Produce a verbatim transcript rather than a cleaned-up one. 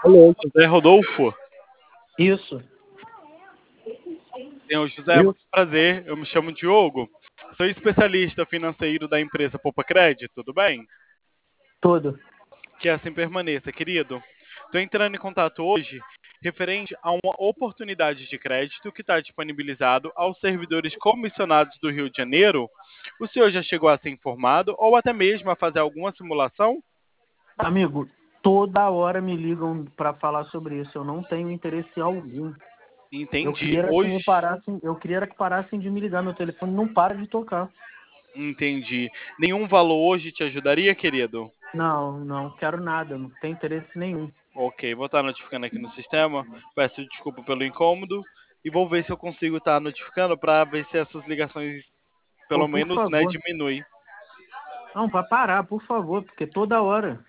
Alô, José Rodolfo? Isso. Senhor José, Eu? muito prazer. Eu me chamo Diogo. Sou especialista financeiro da empresa Poupa Crédito, tudo bem? Todo. Que assim permaneça, querido. Estou entrando em contato hoje referente a uma oportunidade de crédito que está disponibilizado aos servidores comissionados do Rio de Janeiro. O senhor já chegou a ser informado ou até mesmo a fazer alguma simulação? Amigo, toda hora me ligam para falar sobre isso. Eu não tenho interesse algum. Eu Entendi. queria que me Hoje, parassem, eu queria que parassem de me ligar. Meu telefone não para de tocar. entendi. Nenhum valor hoje te ajudaria, querido? Não, não quero nada. Não tenho interesse nenhum. Ok, vou estar notificando aqui no sistema. Peço desculpa pelo incômodo e vou ver se eu consigo estar notificando para ver se essas ligações, Pô, pelo por menos, né, favor. diminuem. Não, para parar, por favor, porque toda hora.